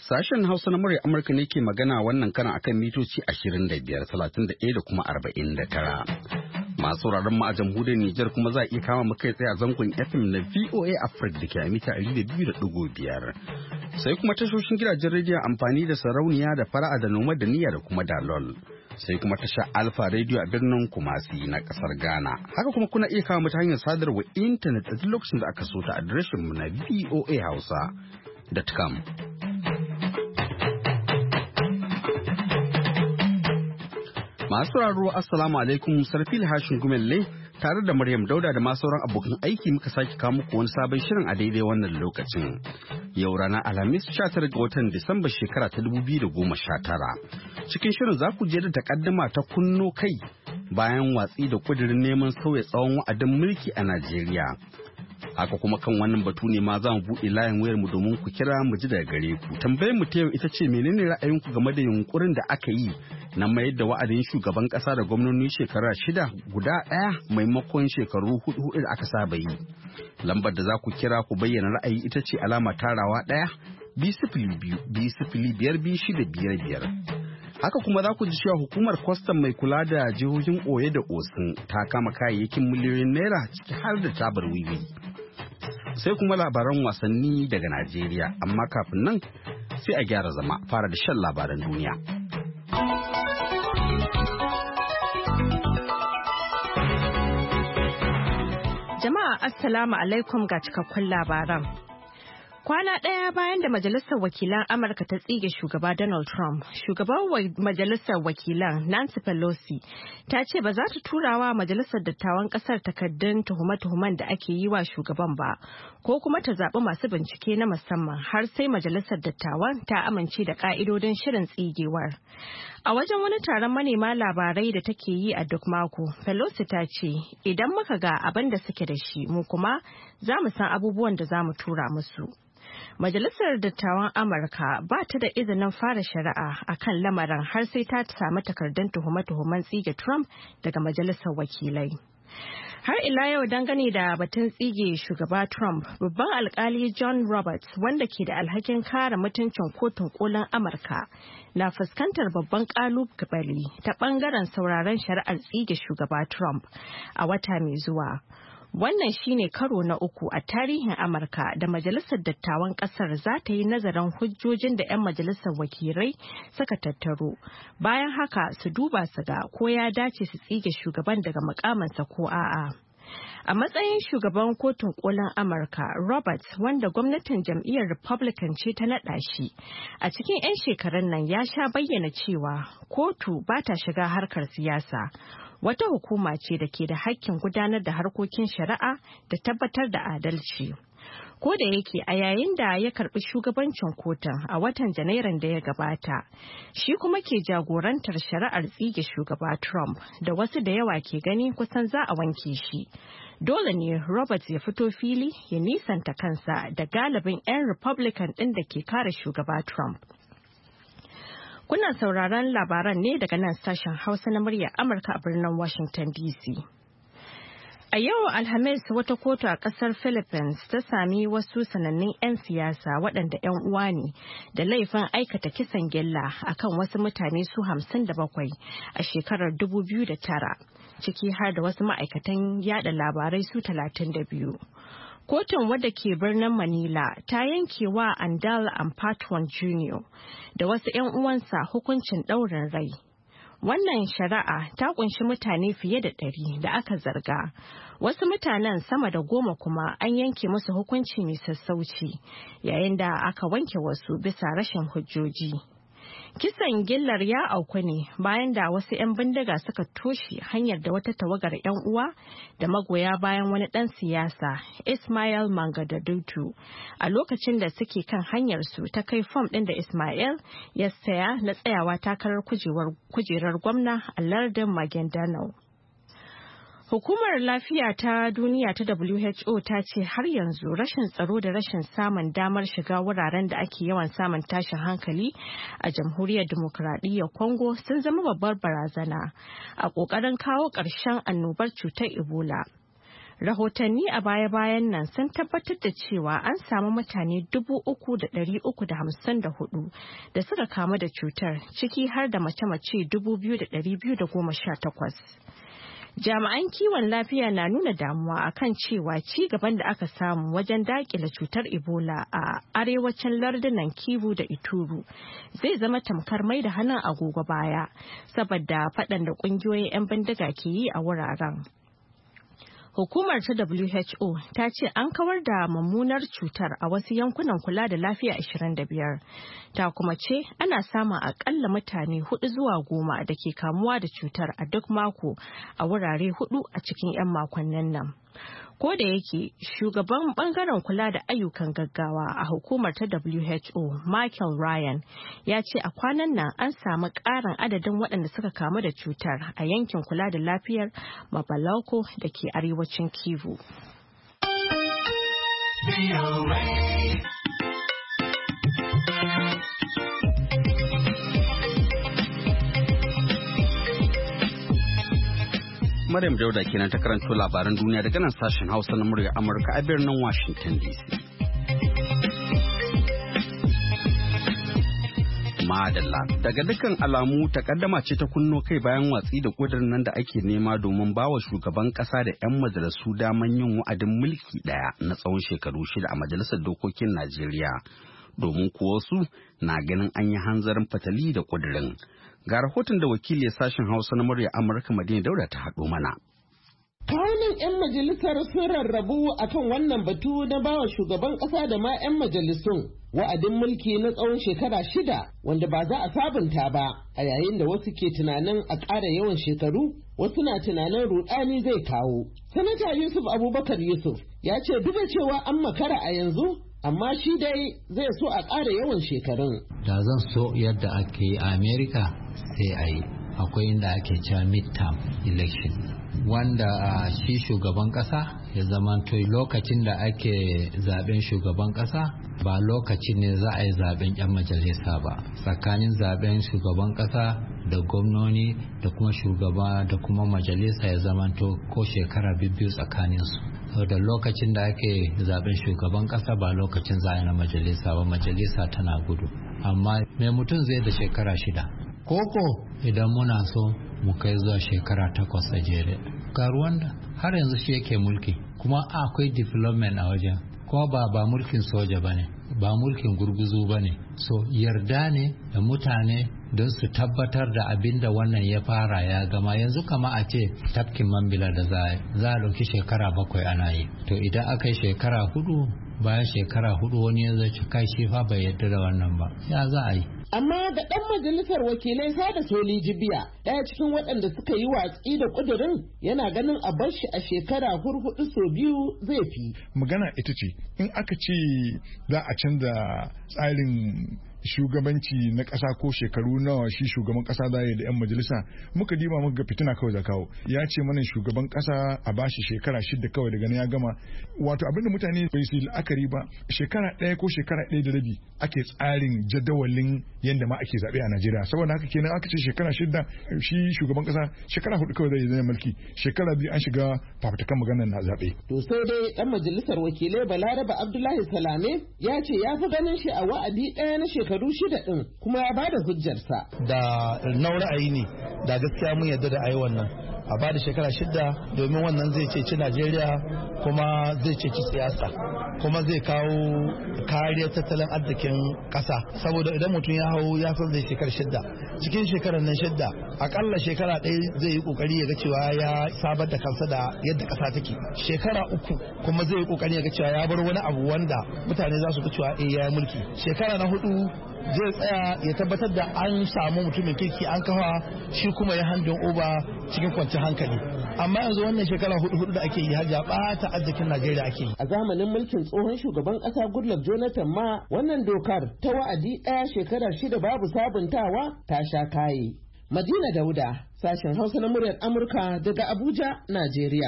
Sashen Hausa na murya Amurka ne ke magana wannan kana akan mitoci 25, 31 da kuma 49. Masu sauraron mu a jamhuriyar Nijar kuma za a iya kama mu kai tsaye a zangon FM na VOA Africa da ke a mita 200.5. Sai kuma tashoshin gidajen rediyon amfani da sarauniya da fara'a da noma da niyya da kuma dalol. Sai kuma tasha Alpha Radio a birnin Kumasi na kasar Ghana. Haka kuma kuna iya kama mu ta hanyar sadarwa intanet a duk lokacin da aka so ta adireshin mu na voahausa.com. Masu sauraro Assalamu alaikum, Sarfil Hashin Gumelle tare da Maryam Dauda da masu sauran abokan aiki muka sake kawo muku wani sabon shirin a daidai wannan lokacin. Yau ranar Alhamis 19 ga watan Disamba shekara ta 2019. Cikin shirin za ku je da takaddama ta kunno kai bayan watsi da kudirin neman sauya tsawon wa'adin mulki a Najeriya. Haka kuma kan wannan batu ne ma za mu buɗe layin wayar mu domin ku kira mu ji daga gare ku. Tambayar mu ta yau ita ce menene ra'ayinku game da yunkurin da aka yi na mayar da wa'adin shugaban ƙasa da gwamnoni shekara 6 guda ɗaya maimakon shekaru 4 da aka saba yi. Lambar da za ku kira ku bayyana ra'ayi ita ce alama tarawa 1-2-0-5-5-6-5-5. Haka kuma za ku ji cewa hukumar kwastam mai kula da jihohin Oyo da Osun ta kama kayayyakin miliyoyin naira ciki har da tabar wiwi. Sai kuma labaran wasanni daga Najeriya, amma kafin nan sai a gyara zama fara da shan labaran duniya. Jama'a Assalamu alaikum ga cikakkun labaran. Kwana ɗaya bayan da Majalisar Wakilan Amurka ta tsige shugaba Donald Trump, shugaban Majalisar Wakilan Nancy Pelosi ta ce ba za ta turawa Majalisar Dattawan ƙasar takardun tuhume-tuhumen da ake yi wa shugaban ba, ko kuma ta zaɓi masu bincike na musamman har sai Majalisar Dattawan ta amince da ƙa'idodin shirin tsigewar. A wajen wani taron manema labarai da take yi a duk mako, Pelosi ta ce, idan muka ga abin da suke da shi, mu kuma za mu san abubuwan da za mu tura musu. Majalisar Dattawan Amurka ba ta da izinin fara shari'a a kan lamarin har sai ta samu takardun tuhume-tuhumen tsige Trump daga Majalisar Wakilai. Har ila yau dangane da batun tsige shugaba Trump, babban alkali John Roberts wanda ke da alhakin kare mutuncin kotun kolin Amurka na fuskantar babban kalubale ta bangaren sauraron shari'ar tsige shugaba Trump a wata mai zuwa. Wannan shine karo na uku a tarihin Amurka da Majalisar Dattawan Kasar za ta yi nazarin hujjojin da 'yan Majalisar Wakilai suka tattaro. Bayan haka su duba su ga ko ya dace su tsige shugaban daga mukamansa ko a'a. A matsayin shugaban kotun kolin Amurka, Roberts, wanda gwamnatin jam'iyyar Republican ce ta naɗa shi, a cikin 'yan shekarun nan ya sha bayyana cewa kotu ba ta shiga harkar siyasa. Wata hukuma ce da ke da hakkin gudanar da harkokin shari'a da tabbatar da adalci. Ko da yake a yayin da ya karbi shugabancin kotun a watan Janairun da ya gabata, shi kuma ke jagorantar shari'ar tsige shugaba Trump da wasu da yawa ke gani kusan za a wanke shi. Dole ne Roberts ya fito fili ya nisanta kansa da galibin 'yan Republican ɗin da ke kare shugaba Trump. Kuna sauraron labaran ne daga nan sashen Hausa na muryar Amurka a birnin Washington DC. A yau Alhamis wata kotu a kasar Philippines ta sami wasu sanannun 'yan siyasa waɗanda 'yan uwa ne da laifin aikata kisan gilla akan wasu mutane su 57 a shekarar 2009, ciki har da wasu ma'aikatan yada labarai su 32. Kotun wadda ke birnin Manila ta yanke wa Andal Ampatuan Jr. da wasu 'yan uwansa hukuncin ɗaurin rai. Wannan shari'a ta kunshi mutane fiye da 100 da aka zarga. Wasu mutanen sama da 10 kuma an yanke musu hukunci mai sassauci, yayin da aka wanke wasu bisa rashin hujjoji. Kisan gillar ya auku ne bayan da wasu 'yan bindiga suka toshe hanyar da wata tawagar 'yan uwa da magoya bayan wani ɗan siyasa, Ismail Mangadadutu, a lokacin da suke kan hanyarsu ta kai fom ɗin da Ismail ya saya na tsayawa takarar kujerar gwamna a lardin Maguindanao. Hukumar Lafiya ta Duniya ta WHO ta ce har yanzu rashin tsaro da rashin samun damar shiga wuraren da ake yawan samun tashin hankali a Jamhuriyar Dimokuraɗiyyar Congo sun zama babbar barazana a ƙoƙarin kawo ƙarshen annobar cutar Ebola. Rahotanni a baya-bayan nan sun tabbatar da cewa an samu mutane 3,354 da suka kamu da cutar, ciki har da mace-mace 2,218. Jami'an kiwon lafiya na nuna damuwa akan cewa ci gaban da aka samu wajen dakile cutar Ebola a arewacin lardunan Kivu da Ituri zai zama tamkar mai da hannun agogo baya saboda faɗan da ƙungiyoyin 'yan bindiga ke yi a wuraren. Hukumar ta WHO ta ce an kawar da mummunar cutar a wasu yankunan kula da lafiya 25. Ta kuma ce ana samun akalla mutane 4 zuwa 10 da ke kamuwa da cutar a duk mako a wurare 4 a cikin 'yan makonnin nan. Ko da yake shugaban bangaren kula da ayyukan gaggawa a hukumar ta WHO, Michael Ryan, ya ce a kwanan nan an samu ƙarin adadin waɗanda suka kamu da cutar a yankin kula da lafiyar Mabalauko da ke arewacin Kivu. Maryam Dauda kenan ta karanto labaran duniya daga nan sashen Hausa na murya Amurka a birnin Washington DC. Madalla, daga dukkan alamu takaddama ce ta kunno kai bayan watsi da kudirin nan da ake nema domin bawa shugaban kasa da 'yan majalisu daman yin wa'adin mulki daya na tsawon shekaru 6 a majalisar dokokin Najeriya. Domin kuwa su na ganin an yi hanzarin fatali da kudirin. Ga rahoton da wakili sashen Hausa na murya Amurka Madina Dauda ta haɗo mana. Kawunan 'yan majalisar sun rarrabu akan wannan batu na bawa shugaban ƙasa da ma 'yan majalisun wa'adin mulki na tsawon shekara 6 wanda ba za a sabunta ba, a yayin da wasu ke tunanin a ƙara yawan shekaru, wasu na tunanin rudani zai kawo. Sanata Yusuf Abubakar Yusuf ya ce duk da cewa an makara a yanzu, amma shi dai zai so a ƙara yawan shekarun. Da zan so yadda ake yi a Amerika sai a yi. Akwai inda ake cewa midterm election, wanda shi shugaban ƙasa ya zamanto lokacin da ake zaben shugaban ƙasa ba lokacin ne za a yi zaben 'yan majalisa ba. Tsakanin zaben shugaban ƙasa da gwamnoni da kuma shugaba da kuma majalisa ya zamanto ko shekara biyu tsakaninsu. Da lokacin da ake zaben shugaban kasa ba lokacin za na majalisa ba, majalisa tana gudu. Amma mai mutum zai da shekara 6 koko idan muna so mu kai zuwa shekara 8 a jere. Ga Rwanda har yanzu shi yake mulki kuma akwai development a wajen, kuma ba mulkin soja ba ne, ba mulkin gurguzu ba ne. So yarda ne da mutane don su tabbatar da abin da wannan ya fara ya gama. Yanzu kama a ce tafkin Mambila da za a ɗauki shekara 7 ana yi, to idan aka yi shekara 4, bayan shekara 4 wani ya zai kai shi fa bai yarda da wannan ba, ya za a yi. Amma ga ɗan majalisar wakilai Sada Soli Jibiya, ɗaya cikin waɗanda suka yi watsi da ƙudurin, yana ganin a bar shi a shekara 4 sau 2 zai fi. Magana ita ce, in aka ce za a canza tsarin shugabanci na ƙasa ko shekaru nawa shi shugaban ƙasa da ya da 'yan majalisa, muka diba muka ga fitina kawai da kawo. Ya ce mana shugaban ƙasa a bashi shekara 6 kawai daga nan ya gama. Wato abinda mutane bai su la'akari ba, shekara 1 ko shekara 1 da rabi ake tsarin jadawalin yadda ma ake zaɓe a Najeriya. Saboda haka kenan aka ce shekara 6 shi shugaban ƙasa shekara 4 kawai zai zama mulki, shekara 2 an shiga fafutukan maganar na zaɓe. To sai dai ɗan majalisar wakilai Balaraba Abdullahi Salame ya ce ya fi ganin shi a wa'adi ɗaya na shekaru 6 ɗin, kuma ya bada hujjarsa. Da na ra'ayi ne, da gaskiya mun yarda da ayi wannan. A bada shekara 6 domin wannan zai ceci Najeriya, kuma zai ceci siyasa, kuma zai kawo kariyar tattalin arzikin ƙasa. Saboda idan mutum ya hau ya san zai shekara 6, cikin shekarar nan 6 akalla shekara 1 zai yi kokari ya ga cewa ya sabar da kansa da yadda ƙasa take. Shekara 3 kuma zai yi kokari ya ga cewa ya bar wani abu wanda mutane za su ga cewa ya yi mulki. Shekara na 4 zai tsaya ya tabbatar da an samu mutumin kirki an kafa shi kuma ya handin oba cikin kwanciyar hankali. Amma yanzu wannan shekara 4 da ake yi hajja ɓata arzikin Najeriya ake yi. A zamanin mulkin tsohon shugaban ƙasa Goodluck Jonathan ma wannan dokar ta wa'adi ɗaya shekara 6 babu sabuntawa ta sha kaye. Madina Dauda, sashen Hausa na muryar Amurka daga Abuja, Najeriya.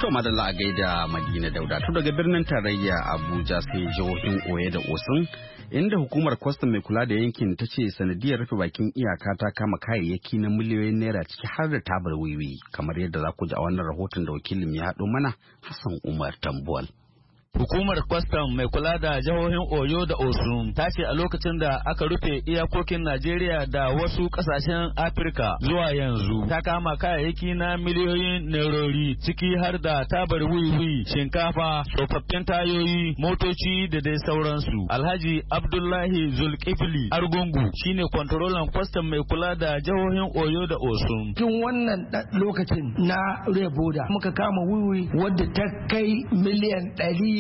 To madalla a gaida Madina Dauda. To daga birnin tarayya Abuja sai jihohin Oyo da Osun inda hukumar kwastam mai kula da yankin ta ce sanadiyar rufe bakin iyaka ta kama kayayyaki na miliyoyin naira ciki har da tabar wiwi kamar yadda za ku ji a wannan rahoton da wakilin ya haɗo mana Hassan Umar Tambuwal. Hukumar kwastam mai kula da jihohin Oyo da Osun ta ce a lokacin da aka rufe iyakokin Najeriya da wasu kasashen Afirka zuwa yanzu ta kama kayayyaki na miliyoyin nerori ciki har da tabar wiwi, shinkafa, tsofaffin tayoyi, motoci da dai sauransu. Alhaji Abdullahi Zulkifli Argungu shine kwantarolan kwastam mai kula da jihohin Oyo da Osun. Cikin wannan lokacin na Reboda muka kama wiwi wadda ta kai miliyan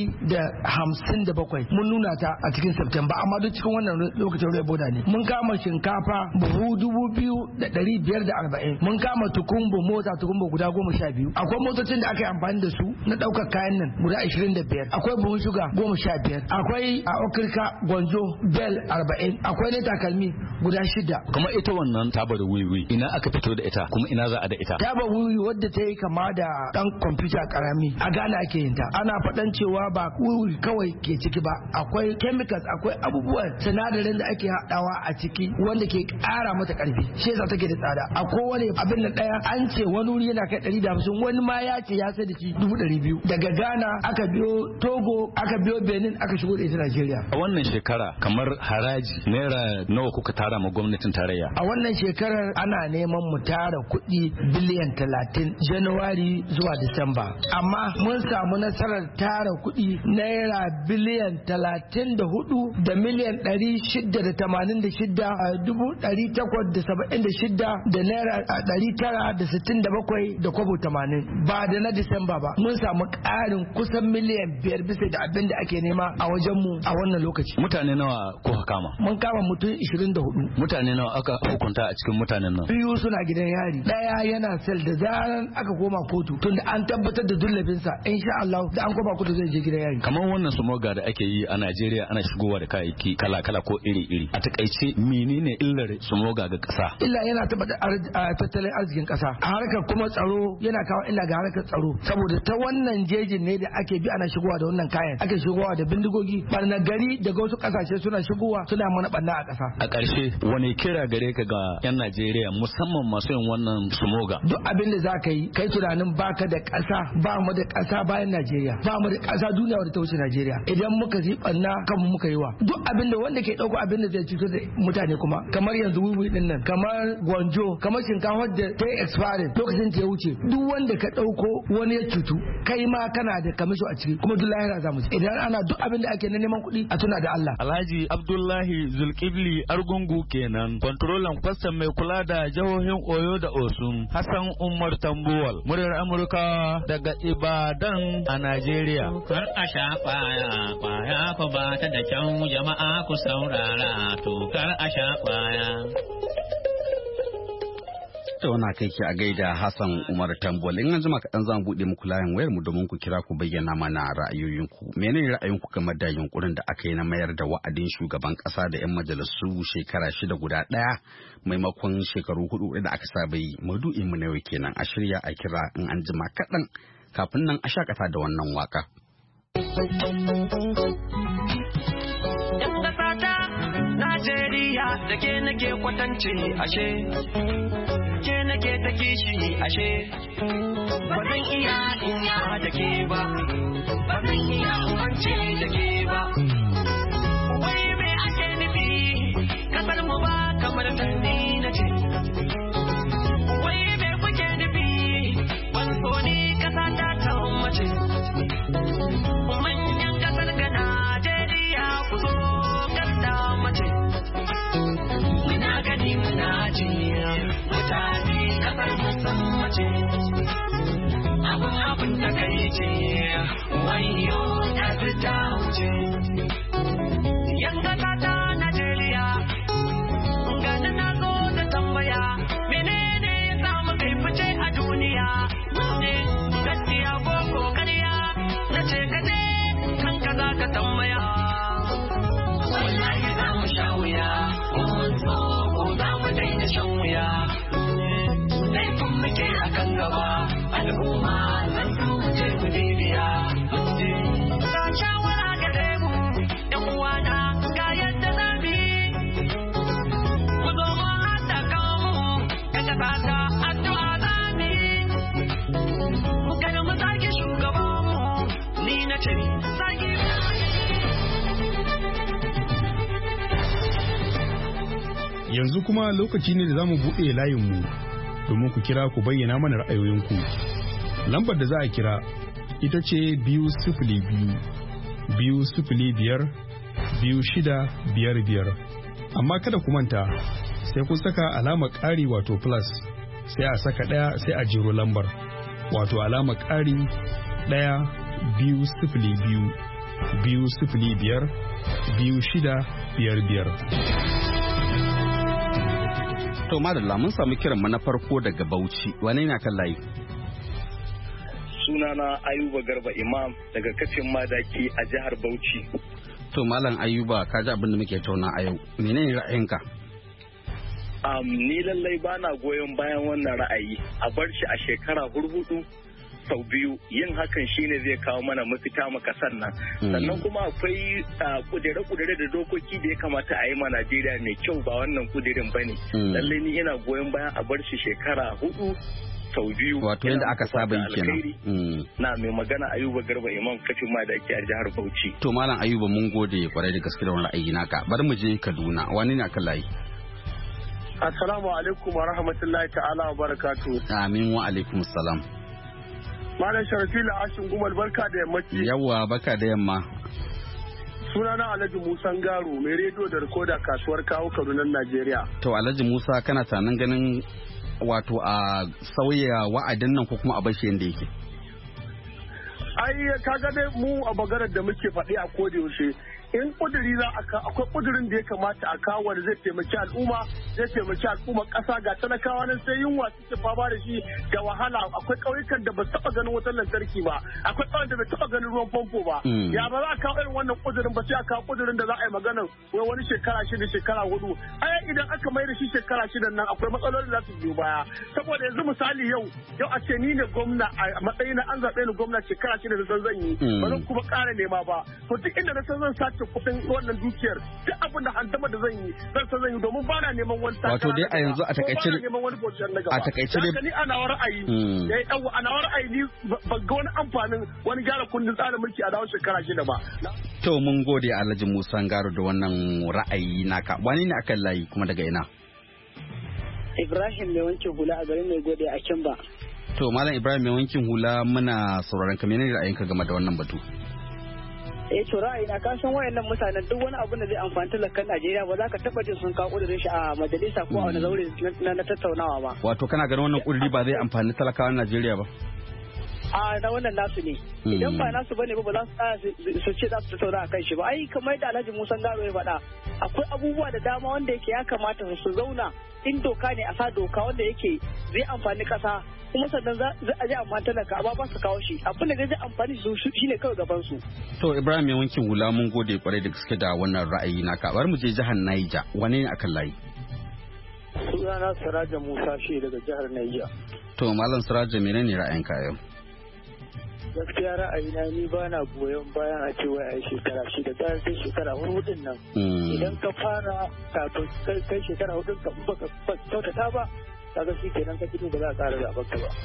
157 mun nuna ta a cikin September amma duk cikin wannan lokacin Reboda ne. Mun kama shinkafa buhu 2,540. Mun kama mota tukumbo guda 12. Akwai motocin da aka yi amfani da su na daukar kayan nan guda 25. Akwai buhun shuga 15. Akwai a okirka gwanjo bel 40. Akwai na takalmi guda 6. Kuma ita wannan tabar wiwi ina aka fito da ita kuma ina za a da ita? Tabar wiwi wadda ta yi kama da dan kwamfuta karami a Ghana ake yin ta. Ana faɗan cewa ba wiwi kawai ke ciki ba, akwai chemicals, akwai abubuwan sinadarin da ake haɗawa a ciki wanda ke ƙara mata ƙarfi, shi yasa take da tsada. A kowane abin da ɗaya an ce wani wuri yana kai 150, wani ma ya ce ya sai da shi 200. Daga Ghana aka biyo Togo, aka biyo Benin, aka shigo da ita Najeriya. A wannan shekara kamar haraji naira nawa kuka tara ma gwamnatin tarayya? A wannan shekarar ana neman mu tara kuɗi biliyan 30 Januwari zuwa Disamba, amma mun samu nasarar tara kuɗi naira biliyan 34 da miliyan 686,876 da naira 967 da kwabo 80 ba da na Disamba ba. Mun samu ƙarin kusan miliyan 5 bisa da abin da ake nema a wajenmu a wannan lokaci. Mutane nawa kuka kama? Mun kama mutum 24. Mutane nawa aka hukunta a cikin mutanen nan? 2 suna gidan yari, ɗaya yana sel da zaran aka koma kotu tunda an tabbatar da dullabinsa insha Allah da an koma kotu zai je gidan yari. Kamar wannan sumoga da ake yi a Najeriya ana shigowa da kayayyaki kala-kala ko iri-iri. A takaice menene illar sumoga ga ƙasa? Illa yana taɓa tattalin arzikin ƙasa. A harkar kuma tsaro yana kawo illa ga harkar tsaro saboda ta wannan jejin ne da ake bi ana shigowa da wannan kayan. Ake shigowa da bindigogi, barna gari daga wasu ƙasashe suna shigowa suna mana ɓanna a ƙasa. A ƙarshe wani kira gare ka ga 'yan Najeriya musamman masu yin wannan sumoga? Duk abin da za ka yi kai tunanin baka da ƙasa, ba mu da ƙasa bayan Najeriya, ba mu da ƙasa duniya wadda ta wuce Najeriya. Idan muka yi ɓanna kanmu muka yi wa. Duk abin da wanda ke ɗauko abin da zai cutar da mutane kuma kamar yanzu wiwi din nan, kamar gwanjo, kamar shinkafa da ta yi expiring lokacin ta ya wuce, duk wanda ka ɗauko wani ya cutu kai ma kana da kamisho a ciki kuma duk lahira za mu ci. Idan ana duk abin da ake na neman kuɗi a tuna da Allah. Alhaji Abdullahi Zulkifli Argungu kenan, kwantarolan kwastam mai kula da jihohin Oyo da Osun, Hassan Umar Tambuwal, muryar Amurka daga Ibadan a Najeriya. Kar a sha kwaya, kwaya ku ba ta da kyau jama'a ku saurara, to kar a sha kwaya. Ta wana kai ke a gaida Hassan Umar Tambol. In an jima kaɗan za mu buɗe muku layin wayar mu domin ku kira ku bayyana mana ra'ayoyinku. Menene ra'ayinku game da yunkurin da aka yi na mayar da wa'adin shugaban ƙasa da 'yan majalisu shekara 6 guda ɗaya maimakon shekaru 4 da aka saba yi? Maudu'in mu na yau kenan, a shirya a kira in an jima kaɗan, kafin nan a shakata da wannan waka. Najeriya da ke nake kwatance ashe, ke nake ta kishi ashe, ba zan iya inya da ke ba, ba zan iya umance da ke ba. Wai me ake nufi, kasar mu ba kamar tanni na ce. Wai me kuke nufi, ban so ni kasa ta ta mace. Manyan kasar ga Najeriya ku zo karta mace. Muna gani muna ji, mutane kasar musan mace. Abin da kai ce, wayo ta fi ta wuce. Yan kasa ta Najeriya, gani na zo da tambaya, menene ya samu kai fice a duniya? Ne gaskiya ko kokariya, na ce ka je kanka za ka tambaya. Wallahi za mu sha wuya, mun so ko za mu daina shan wuya. Laifin muke a kan gaba, al'umma zan so mu je Yanzu kuma lokaci ne da za mu buɗe layinmu domin ku kira ku bayyana mana ra'ayoyinku. Lambar da za a kira ita ce 2-0-5-2-0-5-6-5-5. Amma kada ku manta sai kun saka alamar ƙari wato plus sai a saka ɗaya sai a jiro lambar wato alamar ƙari 1-2-0-2-5-5. To madalla mun samu kiran na farko daga Bauchi. Wane ne kan layi? Sunana Ayuba Garba Imam daga kafin madaki a jihar Bauchi. To Malam Ayuba, ka ji abin da muke tauna a yau. Menene ra'ayinka? Ni lallai bana goyon bayan wannan ra'ayi. A bar shi a shekara hurhudu sau biyu, yin hakan shine zai kawo mana mafita ma kasar nan. Sannan kuma akwai kudere-kudere da dokoki da ya kamata a yi ma Najeriya mai kyau, ba wannan kudirin bane. Lallai ni ina goyon bayan a bar shi shekara hudu sau biyu. Wato yadda aka saba yi kenan. Na mai magana Ayuba Garba Imam kafin ma da ake a jihar Bauchi. To Malam Ayuba, mun gode kwarai da gaske da wani ra'ayi naka. Bari mu je Kaduna. Wani ne akan layi? Assalamu alaikum wa rahmatullahi ta'ala wa barakatuh. Amin wa alaikum salam. Malam Sharafila Ashin Gumal, barka da yammaci. Yawwa, barka da yamma. Sunana Alhaji Musa Ngaro, mai rediyo da rikoda kasuwar kawo Kaduna, Najeriya. To Alhaji Musa, kana tunanin ganin wato a sauya wa'adin nan ko kuma a bashi yanda yake? Ai kaga dai mu a bagarar da muke faɗi a koda yaushe, in kuduri za a akwai kudurin da ya kamata a kawo wanda zai taimaki al'umma, zai taimaki al'umma ƙasa. Ga talakawa nan sai yunwa suke fama da shi da wahala. Akwai ƙauyukan da ba su taɓa ganin wutar lantarki ba, akwai ƙauyen da bai taɓa ganin ruwan famfo ba. Ya ba za a kawo irin wannan kudurin ba, sai a kawo kudurin da za a yi maganar wai wani shekara 6 shekara 4. Ai idan aka mai da shi shekara 6 nan akwai matsaloli da za su biyo baya. Saboda yanzu misali yau a ce ni ne gwamna a matsayin na an zaɓe ni gwamna shekara 6 da zan yi, ba zan kuma ƙara nema ba. To duk inda na san zan sace kudin wannan dukiyar, duk abin da handama da zan yi domin ba na neman wani takara. Wato dai a yanzu a takaice dai ni ana ra'ayi ana ra'ayi ni ban ga wani amfanin wani gyara kundin tsarin mulki a dawo shekara 6 ba. To mun gode Alhaji Musa Ngaro da wannan ra'ayi naka. Wani ne akan layi kuma daga ina? Ibrahim mai wankin hula a garin Mai Gode a Kimba. To Malam Ibrahim mai wankin hula, muna sauraron ka, menene ra'ayinka game da wannan batu? To ra'ayina, ka san wayannan mutanen duk wani abu da zai amfani talakan Najeriya ba za ka taba jin sun kawo kudirin shi a majalisa ko a wani zaure na tattaunawa ba. Wato kana ganin wannan kudiri ba zai amfani talakawan Najeriya ba? Na wannan nasu ne. Idan ba nasu bane ba za su ce za su tattauna akan shi ba. Ai kamar yadda Alhaji Musa Ngaro ya faɗa, akwai abubuwa da dama wanda yake ya kamata su zauna, in doka ne a sa doka wanda yake zai amfani ƙasa, kuma sannan za a ji amfani talaka, amma ba su kawo shi. Abin da zai amfani su shine kawai gaban su. To Ibrahim mai wankin hula, mun gode kwarai da gaske da wannan ra'ayi naka. Bari mu je jihar Niger. Wane ne akan layi? Sunana Siraja Musa shi daga jihar Niger. To Malam Siraja, menene ra'ayinka yau? Gaskiya ra'ayina ni ba na goyon bayan a cewa a shekara 6 sai shekara 4 nan. Idan ka fara kafin kai shekara 4 ka baka kyautata ba, kaga shi kenan ka fito ba za a ƙara zaɓar ka ba.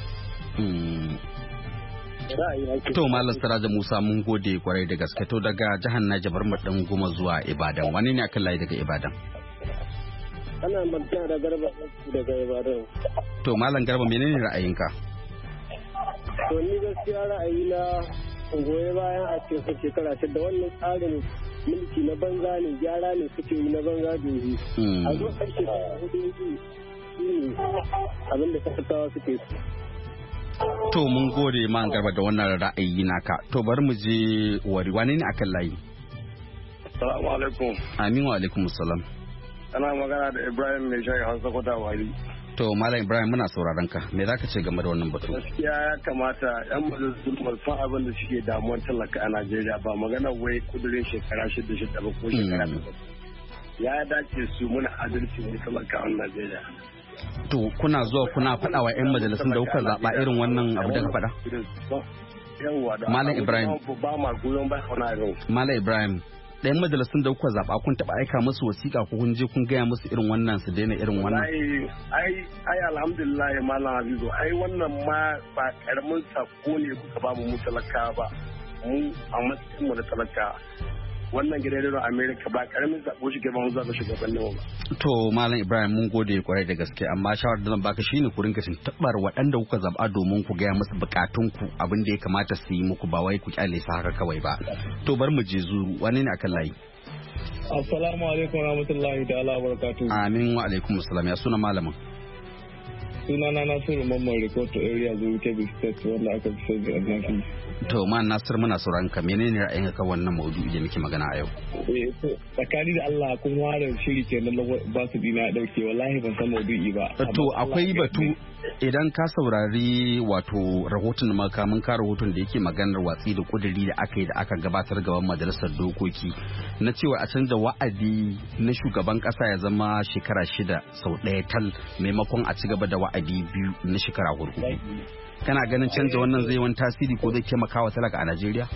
To Malam Siraja Musa, mun gode kwarai da gaske. To daga jihar Niger bar mu dan goma zuwa Ibadan. Wani ne akan layi daga Ibadan? Ana magana da Garba daga Ibadan. To Malam Garba, menene ra'ayinka? To ni gaskiya ra'ayina goye bayan a cikin shekara 6 wannan tsarin mulki na banza ne, gyara ne suke yi na banza dozi. A zo kan shekara 4 ne abin da talakawa suke su. To mun gode Man Garba da wannan ra'ayi naka. To bari mu je Wari. Wane ne akan layi? Assalamu alaikum. Amin wa alaikum salam. Ana magana da Ibrahim mai shayi Hausa Kwata Wari. To Malam Ibrahim, muna sauraron ka. Me zaka ce game da wannan batu? Gaskiya ya kamata yan majalisun san abin da suke damuwar talaka a Najeriya, ba magana wai kudurin shekara 6 ba ko shekara 8. Ya dace su muna adalci ne talaka a Najeriya. To kuna zuwa kuna faɗa wa yan majalisun da kuka zaɓa irin wannan abu da ka faɗa? Malam Ibrahim. Malam Ibrahim. Ɗayan majalisun da kuka zaɓa kun taɓa aika musu wasiƙa ko kun je kun gaya musu irin wannan su daina irin wannan? Ai alhamdulillah Malam Habibu, ai wannan ma ba karamin sako ne kuka ba mu talaka ba, mu a matsayin mu da talaka. wannan gidan rediyon America ba karamin zabo shi gaban zuwa ga shugabannin ba. To Malam Ibrahim mun gode kwarai da gaske amma shawarar da zan baka shine ku rinka tuntubar waɗanda kuka zaba domin ku gaya musu bukatun ku abin da ya kamata su yi muku ba wai ku kyale su haka kawai ba. To bar mu je Zuru wani ne akan layi? Assalamu alaikum warahmatullahi ta'ala barakatuhu. Amin wa alaikum assalam ya suna malamin. Sunana Nasiru Mamman Rikoto area Zuru Kebbi State wanda aka fi sai da Nafi. To man Nasir muna sauran ka menene ra'ayinka kan wannan maudu'i da muke magana a yau? Tsakani da Allah kun ware shiri kenan ba su dina dauke wallahi ban san maudu'i ba. To akwai batu idan ka saurari wato rahoton da mun ka rahoton da yake maganar watsi da kuduri da aka yi da aka gabatar gaban majalisar dokoki na cewa a canza wa'adi na shugaban kasa ya zama shekara 6 sau ɗaya tal maimakon a ci gaba da wa'adi 2 na shekara 4. Kana ganin canza wannan zai wani tasiri ko zai taimaka wa talaka a Najeriya?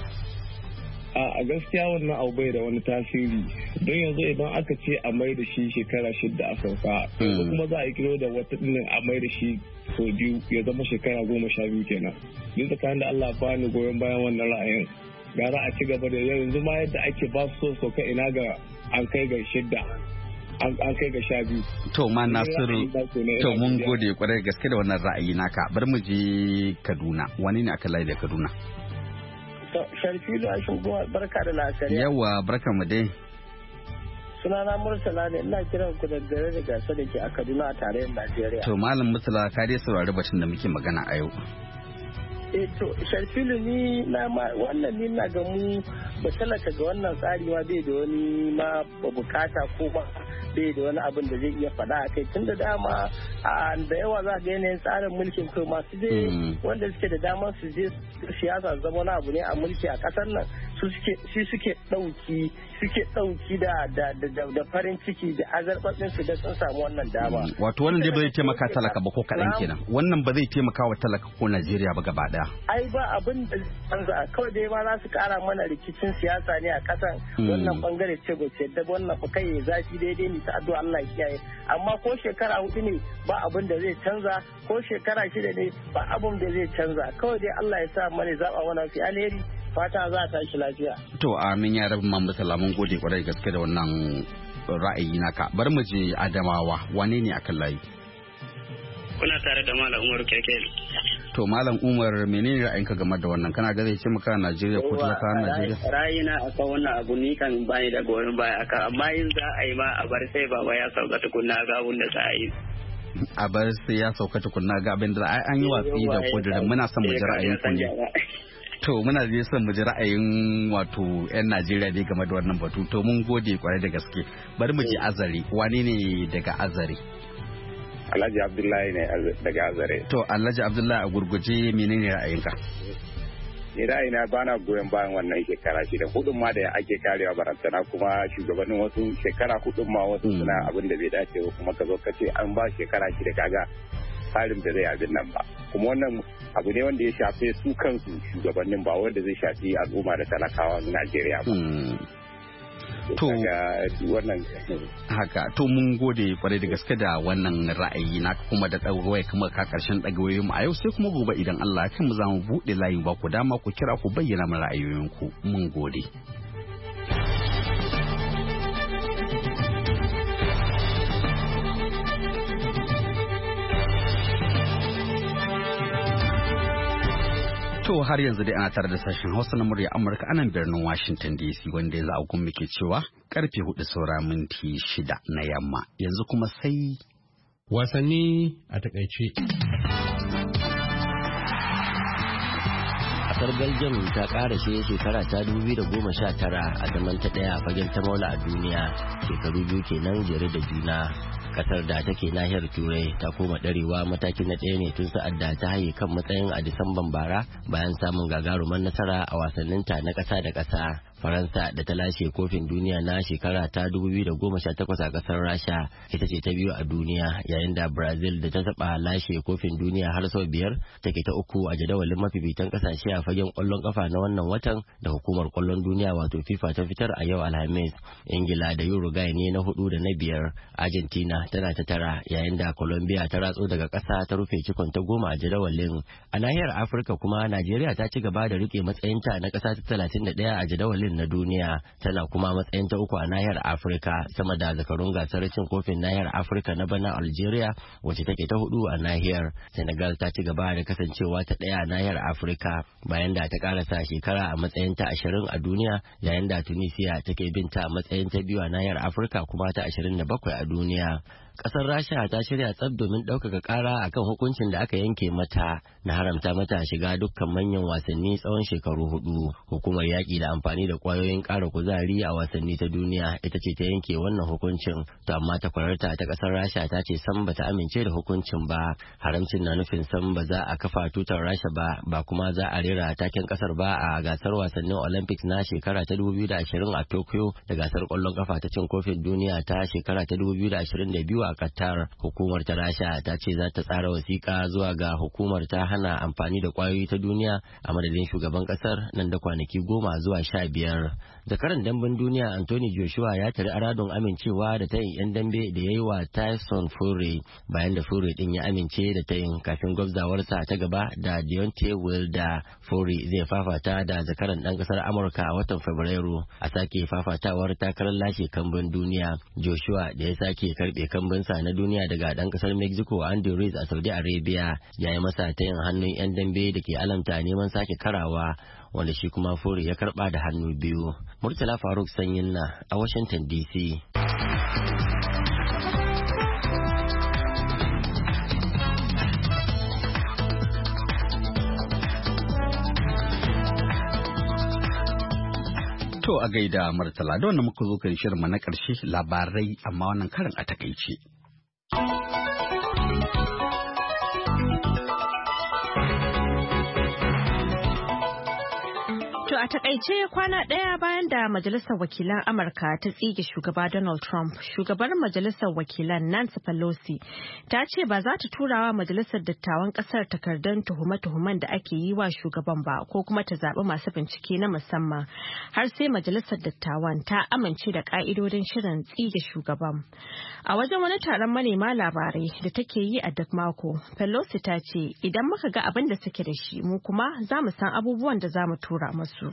A gaskiya wannan abu bai da wani tasiri don yanzu idan aka ce a mai da shi shekara 6 a sauka yanzu kuma za a kiro da wata ɗinin a mai da shi sau 2 ya zama shekara 12 kenan. Ni tsakanin da Allah ba ni goyon bayan wannan ra'ayin gara a ci gaba da yanzu ma yadda ake ba su sauka ina ga an kai ga 6 an kai ga 12. To ma Nasiru to mun gode kwarai gaske da wannan ra'ayi naka bar mu je Kaduna wani ne aka layi da Kaduna? Sharfilu a shigowa barka da lasariya. Yawa barka mu dai. Sunana Murtala ne ina kiran ku da gare da gasa da ke a Kaduna a tarayyar Najeriya. To Malam Murtala ka dai saurari batun da muke magana a yau. To Sharfilu ni na wannan ni na ga mu ba talaka ga wannan tsari ma bai da wani ma bukata ko ba bai da wani abin da zai iya faɗa a kai tun da dama da yawa za ga yanayin tsarin mulkin kai masu je wanda suke da damar su je siyasa zama wani abu ne a mulki a ƙasar nan su suke ɗauki da farin ciki da azarbatsin su da sun samu wannan dama. Wato wannan dai ba zai taimaka talaka ba ko kaɗan kenan wannan ba zai taimaka wa talaka ko Najeriya ba gaba ɗaya. Ai ba abin da canza kawai dai ma za su ƙara mana rikicin siyasa ne a ƙasan wannan bangare ce ba ce da wannan kai ya zafi daidai ne ta addu'a Allah kiyaye amma ko shekara 4 ne ba abin da zai canza ko shekara 6 ne ba abin da zai canza kawai dai Allah ya sa mana zaba wannan fi alheri fata za ta tashi lafiya. To amin ya rabu Mamman Salamun gode kwarai gaske da wannan ra'ayi naka bar mu je Adamawa wane ne akan layi? Kuna tare da Malam Umar Keke. To Malam Umar menene ra'ayinka game da wannan kana ga zai ce maka Najeriya ko talaka Najeriya? Ra'ayina akan wannan abu ni kan bani da goyon baya aka amma in za a yi ma a bar sai baba ya sauka tukunna ga abun da za a yi. A bar sai ya sauka tukunna ga abin da an yi watsi da kudirin muna son mu ji ra'ayin ku ne. To muna zai son mu ji ra'ayin wato 'yan Najeriya dai game da wannan batu to mun gode kwarai da gaske bari mu je Azare wane ne daga Azare? Alhaji Abdullahi ne daga Azare. To Alhaji Abdullahi a gurguje menene ra'ayinka? Ni ra'ayina ba na goyon bayan wannan shekara 6 hudun ma da ake karewa barantana kuma shugabannin wasu shekara 4 ma wasu suna abin da bai dace ba kuma ka zo ka ce an ba shekara 6 kaga tsarin da zai abin nan ba kuma wannan abu ne wanda ya shafe su kansu shugabannin ba wanda zai shafi al'umma da talakawa Najeriya ba. To wannan haka to mun gode kwarai da gaske da wannan ra'ayi na kuma da ɗagawai kuma ka karshen ɗagawoyin mu a yau sai kuma gobe idan Allah ya kai mu za mu buɗe layin ba ku dama ku kira ku bayyana mu ra'ayoyinku mun gode. To har yanzu dai ana tare da sashen Hausa na murya Amurka anan birnin Washington DC wanda yanzu agun muke cewa karfe 4 saura minti 6 na yamma. Yanzu kuma sai wasanni a takaice. Kasar Belgium ta karashe shekara ta 2019 a zaman ta daya a fagen ta maula a duniya shekaru 2 kenan jere da juna. Kasar da take nahiyar Turai ta koma ɗarewa matakin na ɗaya ne tun sa'ad da ta haye kan matsayin a Disamban bara bayan samun gagaruman nasara a wasanninta na ƙasa da ƙasa. Faransa da ta lashe kofin duniya na shekara ta 2018 a kasar Rasha ita ce ta biyu a duniya yayin da Brazil da ta taba lashe kofin duniya har sau 5 take ta uku a jadawalin mafifitan kasashe a fagen kwallon kafa na wannan watan da hukumar kwallon duniya wato FIFA ta fitar a yau Alhamis. Ingila da Uruguay ne na 4 da na 5, Argentina tana ta 9 yayin da Colombia ta ratso daga kasa ta rufe cikon ta 10 a jadawalin. A nahiyar Afirka kuma Najeriya ta ci gaba da rike matsayinta na kasa ta 31 a jadawalin irin na duniya, tana kuma matsayin ta uku a nahiyar Afirka sama da zakarun gasar cin kofin nahiyar Afirka na bana Algeria wacce take ta 4 a nahiyar. Senegal ta ci gaba da kasancewa ta 1 a nahiyar Afirka bayan da ta karasa shekara a matsayin ta 20 a duniya, yayin da Tunisia take bin ta a matsayin ta 2 a nahiyar Afirka kuma ta 27 a duniya. Kasar Rasha ta shirya tsab domin ɗaukaka ƙara akan hukuncin da aka yanke mata na haramta mata shiga dukkan manyan wasanni tsawon shekaru 4. Hukumar yaƙi da amfani da ƙwayoyin ƙara kuzari a wasanni ta duniya ita ce ta yanke wannan hukuncin, to amma takwararta ta ƙasar Rasha ta ce sam bata amince da hukuncin ba. Haramcin na nufin sam ba za a kafa tutar Rasha ba kuma za a rera taken ƙasar ba a gasar wasannin Olympics na shekara ta 2020 a Tokyo da gasar ƙwallon kafa ta cin kofin duniya ta shekara ta 2022 a Qatar. Hukumar ta Rasha ta ce za ta tsara wasiƙa zuwa ga hukumar ta hana amfani da ƙwayoyi ta duniya a madadin shugaban ƙasar nan da kwanaki 10 zuwa 15. Zakaran damben duniya Anthony Joshua ya tari aradun amincewa da tayin 'yan dambe da ya yi wa Tyson Fury bayan da Fury din ya amince da tayin kafin gwabzawarsa ta gaba da Deontay Wilder. Fury zai fafata da zakaran ɗan ƙasar Amurka a watan Fabrairu a sake fafatawar takarar lashe kambun duniya. Joshua da ya sake karɓe kambunsa na duniya daga ɗan ƙasar Mexico Andy Ruiz a Saudi Arabia ya yi masa tayin hannun 'yan dambe da ke alamta neman sake karawa, wanda shi kuma Fury ya karɓa da hannu biyu. Murtala Faruk Sanyin na a Washington DC. To a gaida Murtala, da wannan muka zo kan shirinmu na ƙarshe, labarai amma wannan karin a takaice. a takaice kwana ɗaya bayan da Majalisar Wakilan Amurka ta tsige shugaba Donald Trump, shugabar Majalisar Wakilan Nancy Pelosi ta ce ba za ta turawa Majalisar Dattawan ƙasar takardun tuhume-tuhumen da ake yi wa shugaban ba ko kuma ta zaɓi masu bincike na musamman har sai Majalisar Dattawan ta amince da ƙa'idodin shirin tsige shugaban. A wajen wani taron manema labarai da take yi a duk mako, Pelosi ta ce idan muka ga abin da suke da shi mu kuma za mu san abubuwan da za mu tura musu.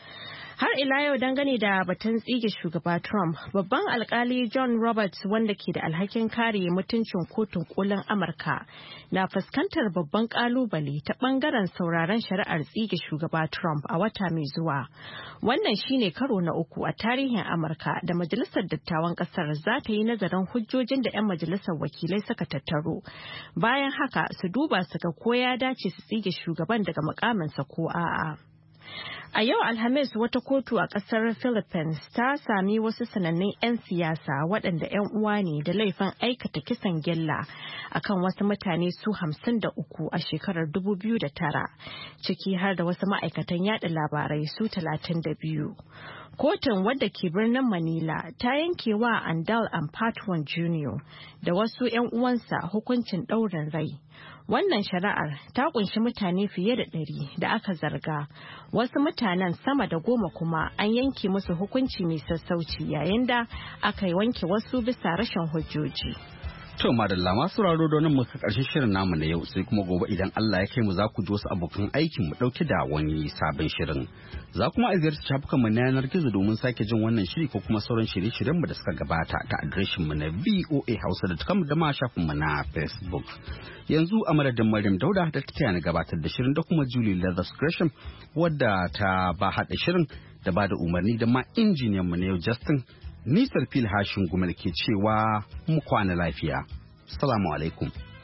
Har ila yau dangane da batun tsige shugaba Trump, babban alkali John Roberts wanda ke da alhakin kare mutuncin kotun kolin Amurka na fuskantar babban kalubale ta bangaren sauraron shari'ar tsige shugaba Trump a wata mai zuwa. Wannan shine karo na uku a tarihin Amurka da Majalisar Dattawan kasar za ta yi nazarin hujjojin da 'yan majalisar wakilai suka tattaro. Bayan haka su duba su ga ko ya dace su tsige shugaban daga mukaminsa ko a'a. A yau Alhamis wata kotu a ƙasar Philippines ta sami wasu sanannun 'yan siyasa waɗanda 'yan uwa ne da laifin aikata kisan gilla akan wasu mutane su 53 a shekarar 2009, ciki har da wasu ma'aikatan yada labarai su 32. Kotun wadda ke birnin Manila ta yanke wa Andal Ampatuan Jr. da wasu 'yan uwansa hukuncin ɗaurin rai. Wannan shari'ar ta kunshi mutane fiye da 100 da aka zarga. Wasu mutanen sama da 10 kuma an yanke musu hukunci mai sassauci yayin da aka wanke wasu bisa rashin hujjoji. To madalla masu sauraro da wannan muka karshen shirin namu na yau, sai kuma gobe idan Allah ya kai mu za ku ji wasu abokan aikin mu dauke da wani sabon shirin. Za kuma a ziyarci shafukan mu na yanar gizo domin sake jin wannan shiri ko kuma sauran shirye-shiryen mu da suka gabata ta adireshin mu na voahausa.com da ma shafin mu na Facebook. Yanzu a madadin Maryam Dauda da ta taya gabatar da shirin da kuma Julie Leathers Gresham wadda ta ba hada shirin da ba da umarni da ma injiniyan mu na yau Justin. Nisar Fil Hashin Gumel ke cewa mu kwana lafiya. Assalamu alaikum.